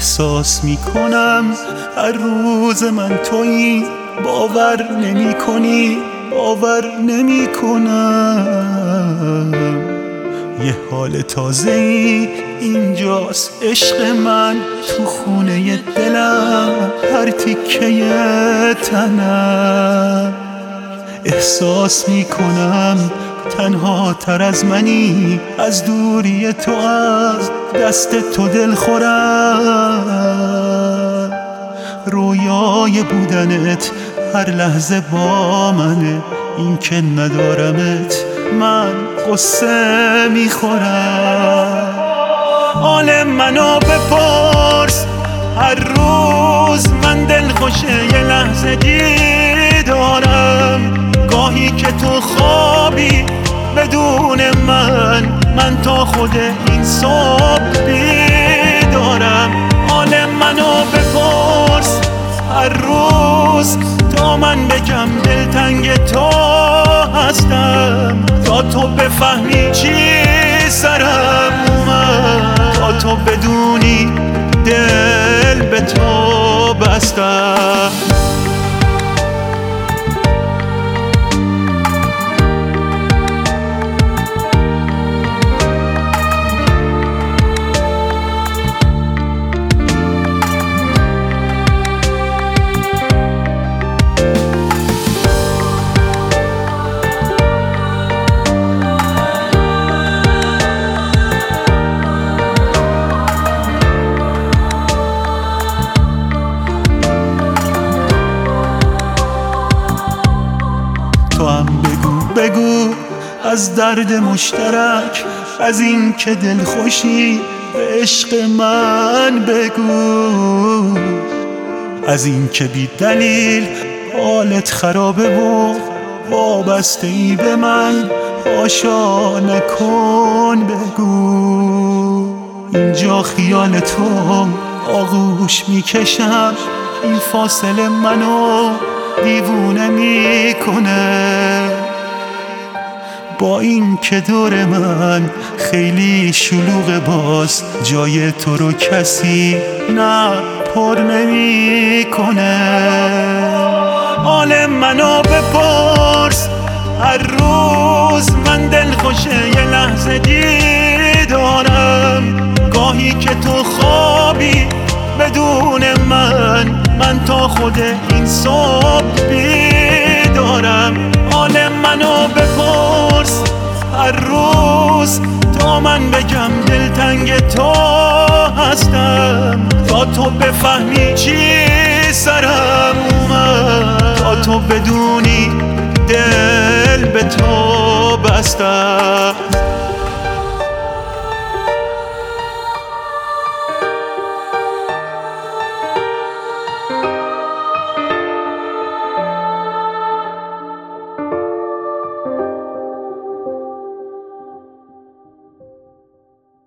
احساس میکنم هر روز من تویی، باور نمی کنی، باور نمی کنم. یه حال تازه ای اینجاست عشق من، تو خونه دلم هر تیکه تنم. احساس میکنم تنها تر از منی، از دوری تو از دست تو دل خورم. رویای بودنت هر لحظه با منه، این که ندارمت من قصه میخورم. حال منو بپرس هر روز، من دلخوشه یه لحظه دیدارم. گاهی که تو خوابی بدون من تا خود این صبح بیدارم. حال منو بپرس هر روز تا من بگم دلتنگ تو هستم، تا تو بفهمی چی سرم اومد، تا تو بدونی دل به تو بستم. تو هم بگو از درد مشترک، از این که دل خوشی به عشق من بگو، از این که بی دلیل حالت خرابه و وابسته ای به من حاشا نکن بگو. اینجا خیال تو آغوش میکشم، این فاصله منو دیوونه میکنه. با این که دور من خیلی شلوغ، باز جای تو رو کسی نه پر نمیکنه. حال منو بپرس هر روز، من دلخوشه یه لحظه دیدارم. گاهی که تو خوابی بدون من تا خود این صبح بیدارم. حال منو بپرس هر روز تا من بگم دلتنگ تو هستم، تا تو بفهمی چی سرم اومد، تا تو بدونی دل به تو بستم.